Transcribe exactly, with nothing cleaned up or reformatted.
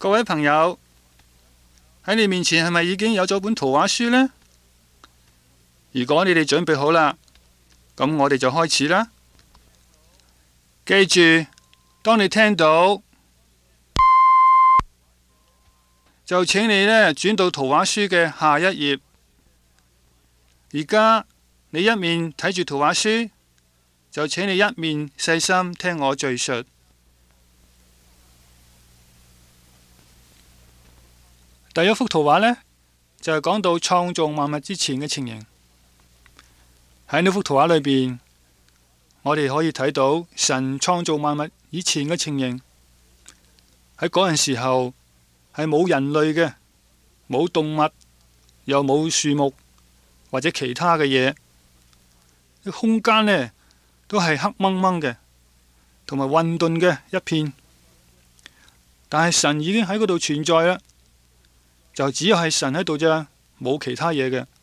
各位朋友，喺你面前係咪已經有咗本圖畫書呢？如果你哋準備好啦，咁我哋就開始啦。記住，當你聽到，就請你呢轉到圖畫書嘅下一頁。而家你一面睇住圖畫書，就請你一面細心聽我敘述。第一幅圖畫呢，就係講到創造萬物之前嘅情形。喺呢幅圖畫裏邊，我哋可以睇到神創造萬物以前嘅情形。喺嗰陣時候係冇人類嘅，冇動物，又冇樹木或者其他嘅嘢。空間呢都係黑掹掹嘅，同埋混沌嘅一片。但係神已經喺嗰度存在啦。就只有係神喺度啫，冇其他嘢嘅。